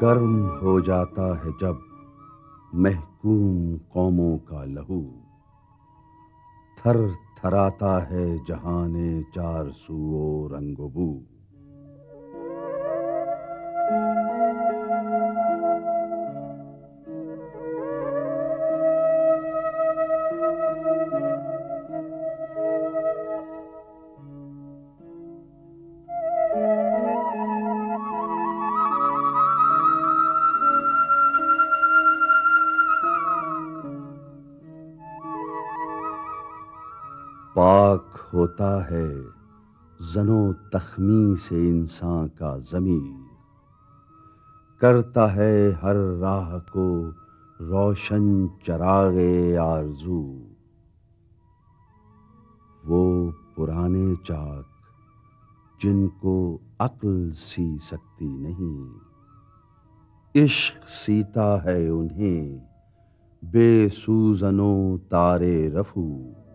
गर्म हो जाता है जब महकूम कौमों का लहू, थर थराता है जहाने चार सुओ रंगबू। पाक होता है जनो तख्मी से इंसान का ज़मीर, करता है हर राह को रोशन चरागे आरज़ू। वो पुराने चाक जिनको अक्ल सी सकती नहीं, इश्क सीता है उन्हें बेसूजनो तारे रफू।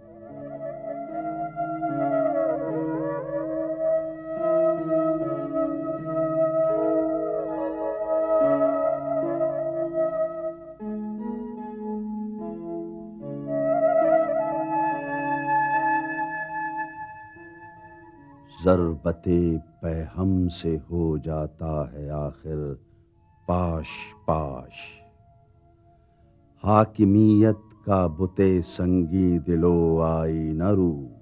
ज़रबते पैहम से हो जाता है आखिर पाश पाश, हाकिमियत का बुते संगी दिलो आई न रू।